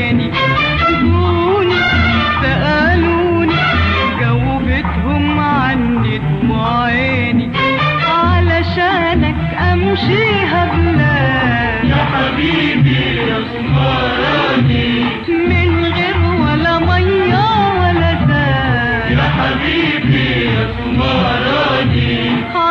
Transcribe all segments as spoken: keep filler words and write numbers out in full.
عيني. جوني سألوني جاوبتهم عني دموع عيني، علشانك امشيها بلاد يا حبيبي يا اسمراني، من غير ولا ميه ولا زاد. يا حبيبي يا اسمراني،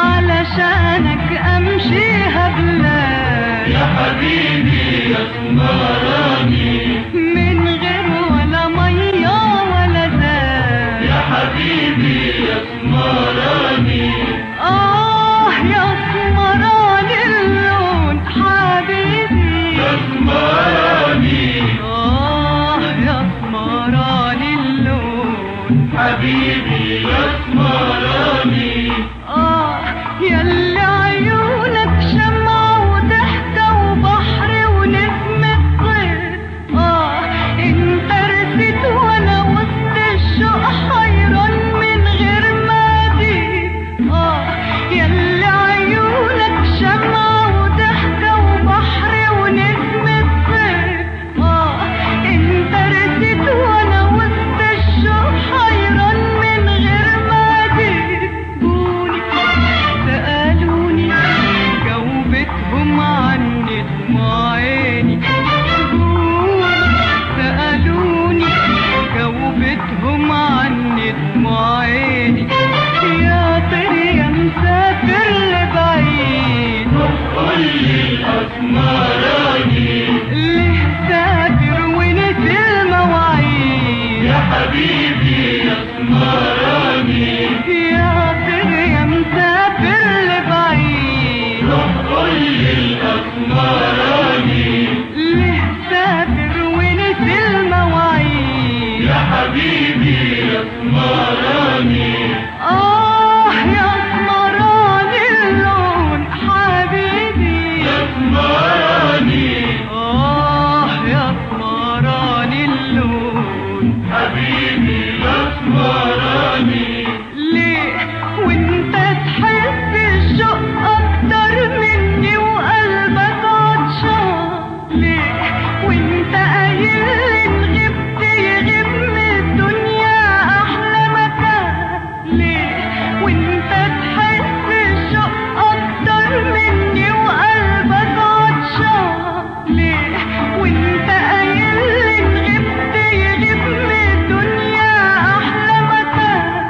علشانك امشيها بلاد يا حبيبي يا اسمراني، من غير ولا ميه ولا زاد. يا حبيبي يا اسمراني، اه يا اسمراني اللون حبيبي يا اسمراني، اه يا اسمراني اللون حبيبي يا اسمراني، اه ياللي عيونك شمعة وضحكة وبحر ونسمة صيف. اه انت رسيت وانا وسط الشوق حيران من غير ما اديك. اه ياللي عيونك شمعة وضحكة وبحر ونسمة صيف. اه انت رسيت وانا وسط الشوق حيران من غير ما اديك. جوني سألوني جاوبتهم عني دموع عيني. جوني سألوني جاوبتهم عني دموع عيني. يا طير يا مسافر لبعيد، قولي الاسمراني، ليه سافر ونسي المواعيد. يا حبيبي يا اسمراني، يا طير يا مسافر لبعيد، قولي الاسمراني، ليه سافر ونسي المواعيد. يا حبيبي يا اسمراني، آه يا اسمراني اللون حبيبي، يا اسمراني، آه يا اسمراني اللون حبيبي يا اسمراني، ليه وانت تحس الشوق اكتر مني وقلبك عطشان. ليه وانت قايل ان غبت يغيب من الدنيا احلى مكان. ليه وانت تحس الشوق اكتر مني وقلبك عطشان. ليه وانت قايل ان غبت يغيب من الدنيا احلى مكان.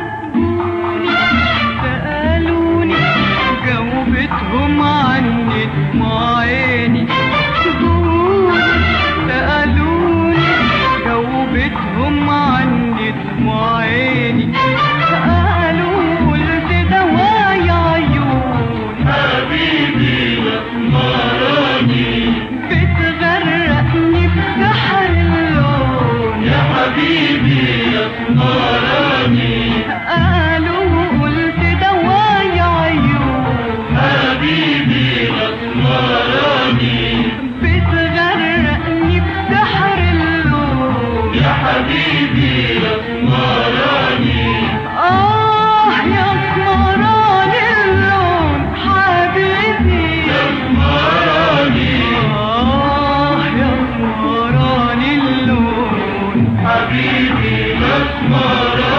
جوني سألوني جاوبتهم عني دموع عيني. جوني سألوني جاوبتهم عني دموع عيني. قالوا قلت دوايا عيون حبيبي يا اسمراني، بتغرقني بسحر اللون. يا حبيبي يا اسمراني، قالوا قلت دوايا عيون حبيبي يا اسمراني، بتغرقني بسحر اللون. يا حبيبي يا اسمراني، آه يا اسمراني اللون حبيبي، يا اسمراني، آه يا اسمراني اللون حبيبي يا اسمراني.